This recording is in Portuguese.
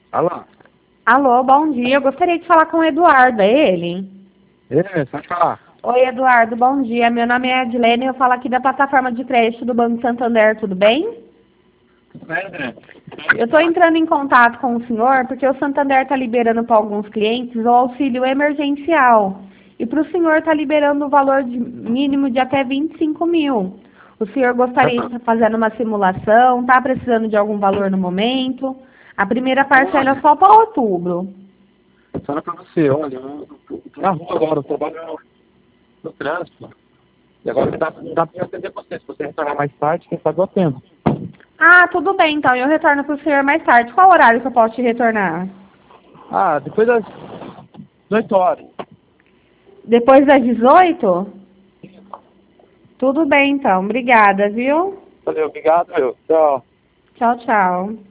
Alô? Alô, bom dia. Eu gostaria de falar com o Eduardo, é ele? Pode falar. Oi, Eduardo, bom dia. Meu nome é Edilene, eu falo aqui da plataforma de crédito do Banco Santander, tudo bem? Tudo bem, André? Eu estou entrando em contato com o senhor porque o Santander está liberando para alguns clientes o auxílio emergencial. E para o senhor está liberando o valor mínimo de até 25 mil. O senhor gostaria de estar fazendo uma simulação? Está precisando de algum valor no momento? A primeira parcela é Olha, só para outubro. fala pra você, olha, eu tô na rua agora, eu trabalho no trânsito. E agora não dá pra eu atender você. Se você retornar mais tarde, quem sabe eu atendo. Ah, tudo bem, então. Eu retorno para o senhor mais tarde. Qual horário que eu posso te retornar? Ah, depois das 18 horas. Depois das 18? Tudo bem, então. Obrigada, viu? Valeu, obrigado, meu. Tchau. Tchau, tchau.